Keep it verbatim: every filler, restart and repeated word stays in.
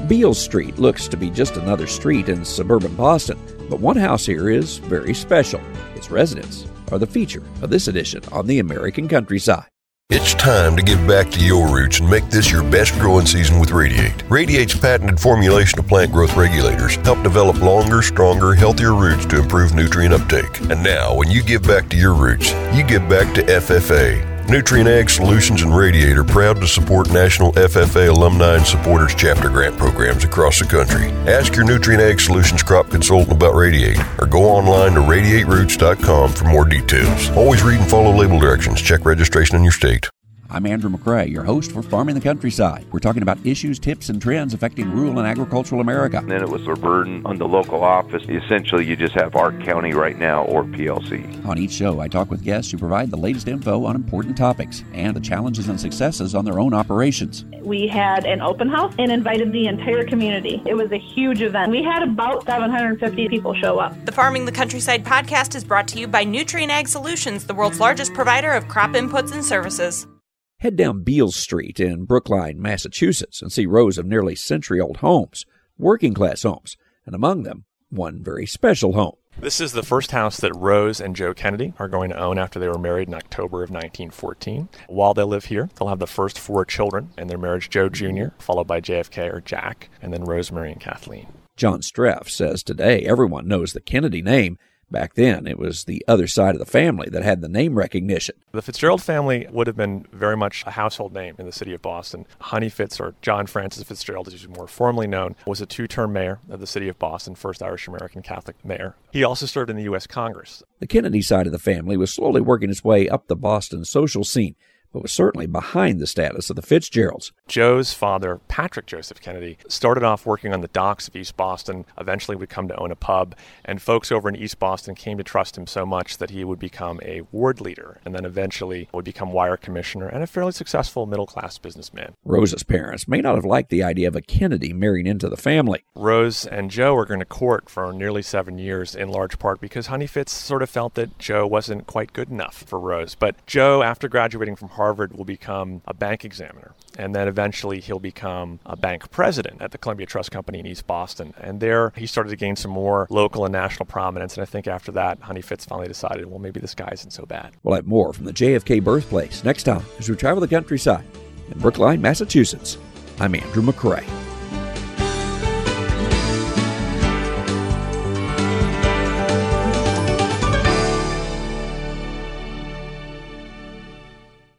Beale Street looks to be just another street in suburban Boston, but one house here is very special. Its residents are the feature of this edition on the American Countryside. It's time to give back to your roots and make this your best growing season with Radiate. Radiate's patented formulation of plant growth regulators help develop longer, stronger, healthier roots to improve nutrient uptake. And now, when you give back to your roots, you give back to F F A. Nutrient Ag Solutions and Radiate are proud to support National F F A Alumni and Supporters Chapter Grant programs across the country. Ask your Nutrient Ag Solutions crop consultant about Radiate or go online to radiate roots dot com for more details. Always read and follow label directions. Check registration in your state. I'm Andrew McCrae, your host for Farming the Countryside. We're talking about issues, tips, and trends affecting rural and agricultural America. And then it was a burden on the local office. Essentially, you just have Ark County right now or P L C. On each show, I talk with guests who provide the latest info on important topics and the challenges and successes on their own operations. We had an open house and invited the entire community. It was a huge event. We had about seven hundred fifty people show up. The Farming the Countryside podcast is brought to you by Nutrient Ag Solutions, the world's largest provider of crop inputs and services. Head down Beale Street in Brookline, Massachusetts, and see rows of nearly century-old homes, working-class homes, and among them, one very special home. This is the first house that Rose and Joe Kennedy are going to own after they were married in October of nineteen fourteen. While they live here, they'll have the first four children in their marriage, Joe Junior, followed by J F K or Jack, and then Rosemary and Kathleen. John Streff says today everyone knows the Kennedy name. Back then, it was the other side of the family that had the name recognition. The Fitzgerald family would have been very much a household name in the city of Boston. Honey Fitz, or John Francis Fitzgerald, as he's more formally known, was a two-term mayor of the city of Boston, first Irish-American Catholic mayor. He also served in the U S Congress. The Kennedy side of the family was slowly working its way up the Boston social scene, but was certainly behind the status of the Fitzgeralds. Joe's father, Patrick Joseph Kennedy, started off working on the docks of East Boston, eventually would come to own a pub, and folks over in East Boston came to trust him so much that he would become a ward leader, and then eventually would become wire commissioner and a fairly successful middle-class businessman. Rose's parents may not have liked the idea of a Kennedy marrying into the family. Rose and Joe were going to court for nearly seven years, in large part because Honey Fitz sort of felt that Joe wasn't quite good enough for Rose. But Joe, after graduating from Harvard, will become a bank examiner, and then eventually he'll become a bank president at the Columbia Trust Company in East Boston. And there he started to gain some more local and national prominence, and I think after that, Honey Fitz finally decided, well, maybe this guy isn't so bad. We'll have more from the J F K birthplace next time as we travel the countryside in Brookline, Massachusetts. I'm Andrew McCrae.